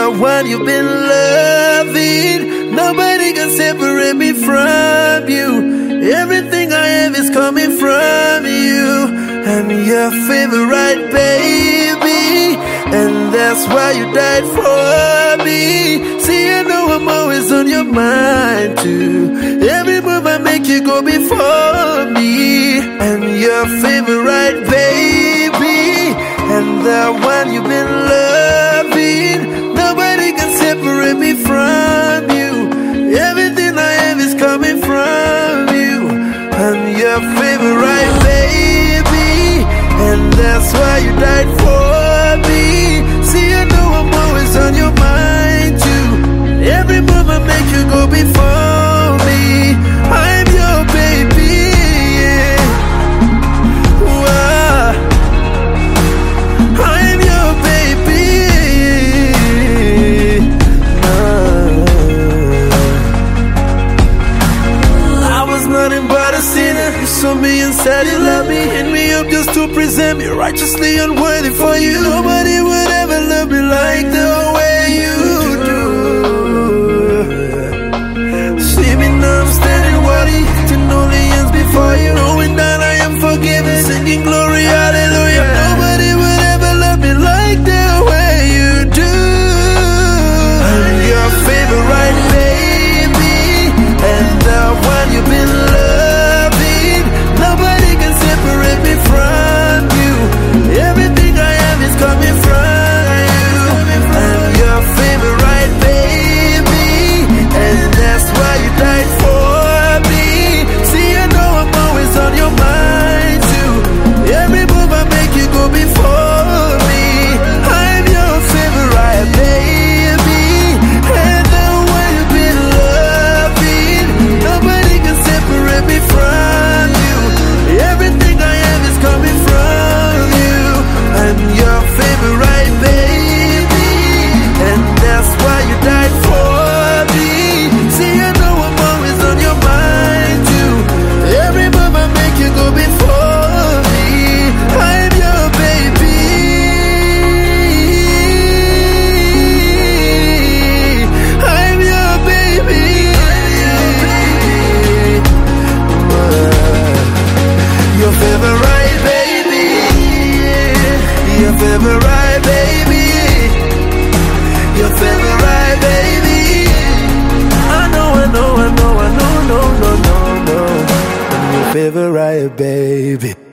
one you've been loving. Nobody can separate me from you. Everything I have is coming from you. I'm your favorite baby, and that's why you died for me. See, I know I'm always on your mind too. Every move I make, you go before me. I'm your favorite baby, and the one you've been loving. Nobody can separate me from you. Everything I have is coming from you. I'm your favorite baby, and that's why you died for me. See, I know I'm always on your mind too. Every move I make, you go before me. I'm your baby, yeah. Wow. I'm your baby. I was nothing but a sinner. You saw me and said you love me. Hit me up just to present me righteously unworthy for you. Nobody would ever love me like the way you do. See me now, I'm standing worthy to know the ends before you. Knowing that I am forgiven, singing glory, hallelujah. Nobody would ever love me like the way you do. I'm your favorite baby, and the one you've been loving. Nobody can separate me from you. Everything I am is coming from you. I'm your favorite baby, and that's why you died for me. See, I know I'm always on your mind too. Every move I make, you go before me. I'm your favorite baby, and the one you've been loving. Nobody can separate me from you. Everything I am is coming from you. I'm your favorite baby, and that's why you died for me. See, I know I'm always on your mind too. Every move I make, you go before me. I'm your baby. I'm your baby. Your favorite baby. Your favorite baby. Your favorite baby. I know, no. I'm your favorite baby.